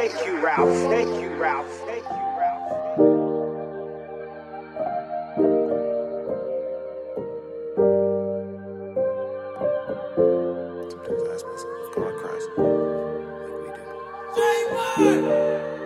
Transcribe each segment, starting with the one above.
Thank you, Ralph. Thank you, Ralph. Thank you, Ralph. Sometimes I ask myself if God cries like we do.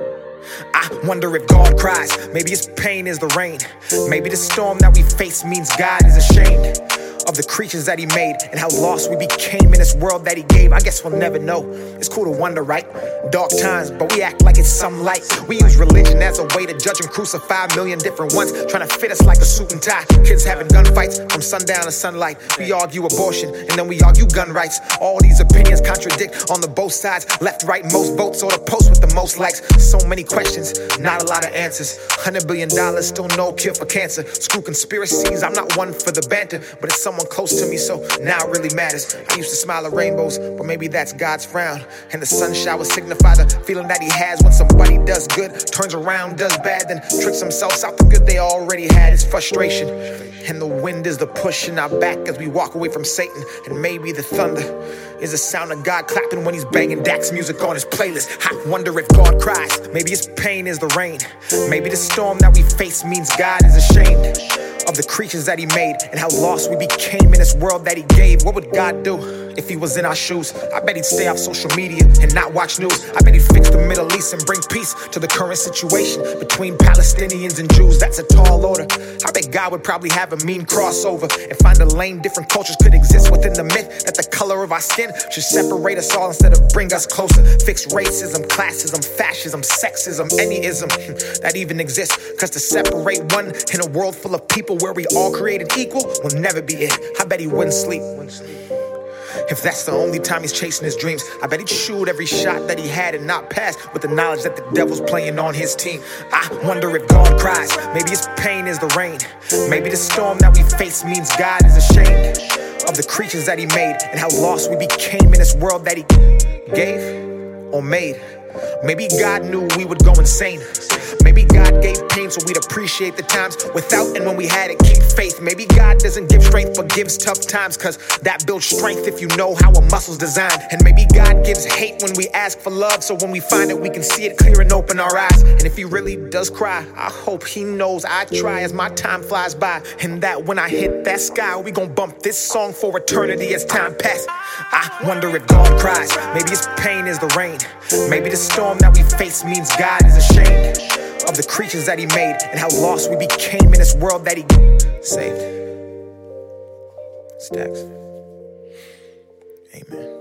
I wonder if God cries. Maybe his pain is the rain. Maybe the storm that we face means God is ashamed of the creatures that he made and how lost we became in this world that he gave. I guess we'll never know. It's cool to wonder, right? Dark times, but we act like it's some light. We use religion as a way to judge and crucify a million different ones, trying to fit us like a suit and tie. Kids having gunfights from sundown to sunlight. We argue abortion and then we argue gun rights. All these opinions contradict on the both sides. Left, right, most votes, or the post with the most likes. So many questions, not a lot of answers. $100 billion, still no cure for cancer. Screw conspiracies, I'm not one for the banter, but it's someone close to me, so now it really matters. I used to smile at rainbows, but maybe that's God's frown. And the sun shower signify the feeling that he has when somebody does good, turns around, does bad, then tricks themselves out the good they already had. It's frustration, and the wind is the push in our back as we walk away from Satan. And maybe the thunder is the sound of God clapping when he's banging Dax music on his playlist. I wonder if God cries. Maybe his pain is the rain. Maybe the storm that we face means God is ashamed of the creatures that he made and how lost we became in this world that he gave. What would God do if he was in our shoes? I bet he'd stay off social media and not watch news. I bet he'd fix the Middle East and bring peace to the current situation between Palestinians and Jews. That's a tall order. I bet God would probably have a mean crossover and find a lane different cultures could exist within the myth that the color of our skin should separate us all instead of bring us closer. Fix racism, classism, fascism, sexism, any ism that even exists. Cause to separate one in a world full of people where we all created equal will never be it. I bet he wouldn't sleep. If that's the only time he's chasing his dreams, I bet he'd shoot every shot that he had and not pass with the knowledge that the devil's playing on his team. I wonder if God cries. Maybe his pain is the rain. Maybe the storm that we face means God is ashamed of the creatures that he made and how lost we became in this world that he gave or made. Maybe God knew we would go insane. Maybe God gave pain so we'd appreciate the times without, and when we had it, keep faith. Maybe God doesn't give strength but gives tough times, cause that builds strength if you know how a muscle's designed. And maybe God gives hate when we ask for love, so when we find it we can see it clear and open our eyes. And if he really does cry, I hope he knows I try as my time flies by, and that when I hit that sky we gon' bump this song for eternity as time passes. I wonder if God cries. Maybe his pain is the rain. Maybe the storm that we face means God is ashamed of the creatures that he made and how lost we became in this world that he saved. Stacks. Amen.